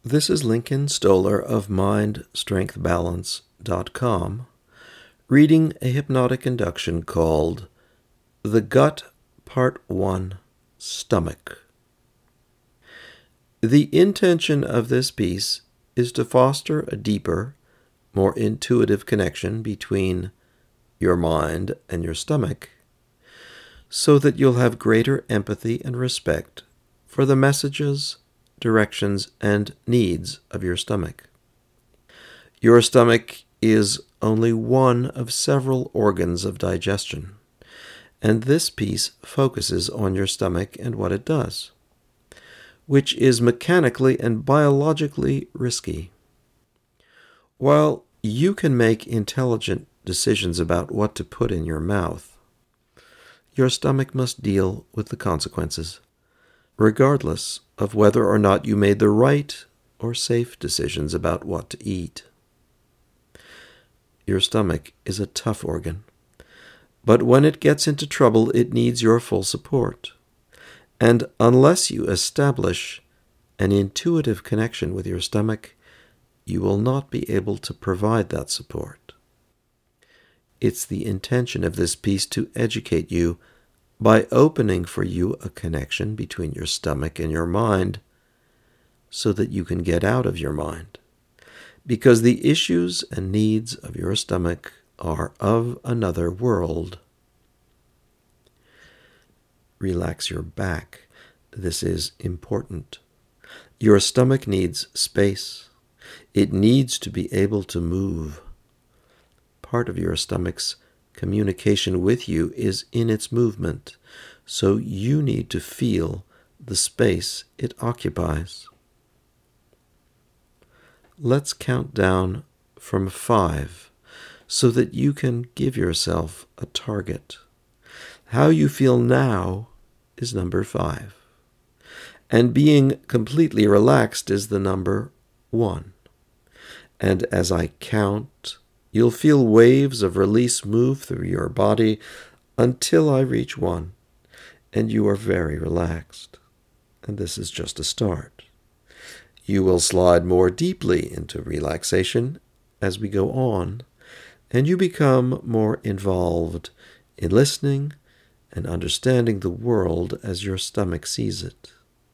This is Lincoln Stoller of MindStrengthBalance.com reading a hypnotic induction called The Gut Part 1, Stomach. The intention of this piece is to foster a deeper, more intuitive connection between your mind and your stomach, so that you'll have greater empathy and respect for the messages, directions, and needs of your stomach. Your stomach is only one of several organs of digestion, and this piece focuses on your stomach and what it does, which is mechanically and biologically risky. While you can make intelligent decisions about what to put in your mouth, your stomach must deal with the consequences, regardless of whether or not you made the right or safe decisions about what to eat. Your stomach is a tough organ, but when it gets into trouble, it needs your full support. And unless you establish an intuitive connection with your stomach, you will not be able to provide that support. It's the intention of this piece to educate you by opening for you a connection between your stomach and your mind so that you can get out of your mind. Because the issues and needs of your stomach are of another world. Relax your back. This is important. Your stomach needs space. It needs to be able to move. Part of your stomach's communication with you is in its movement, so you need to feel the space it occupies. Let's count down from 5 so that you can give yourself a target. How you feel now is number 5, and being completely relaxed is the number 1. And as I count, you'll feel waves of release move through your body until I reach 1, and you are very relaxed. And this is just a start. You will slide more deeply into relaxation as we go on, and you become more involved in listening and understanding the world as your stomach sees it.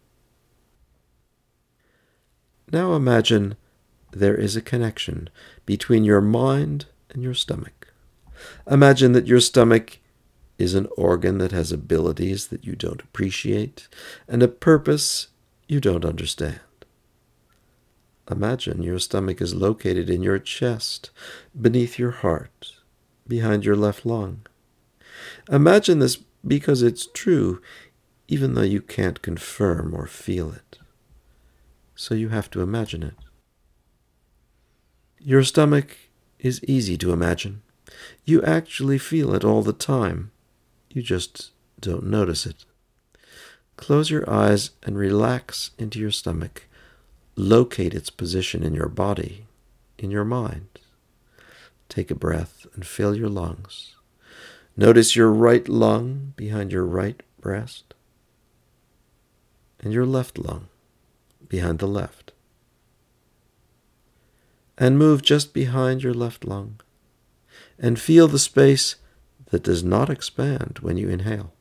Now imagine there is a connection between your mind and your stomach. Imagine that your stomach is an organ that has abilities that you don't appreciate and a purpose you don't understand. Imagine your stomach is located in your chest, beneath your heart, behind your left lung. Imagine this because it's true, even though you can't confirm or feel it. So you have to imagine it. Your stomach is easy to imagine. You actually feel it all the time. You just don't notice it. Close your eyes and relax into your stomach. Locate its position in your body, in your mind. Take a breath and fill your lungs. Notice your right lung behind your right breast and your left lung behind the left. And move just behind your left lung and feel the space that does not expand when you inhale.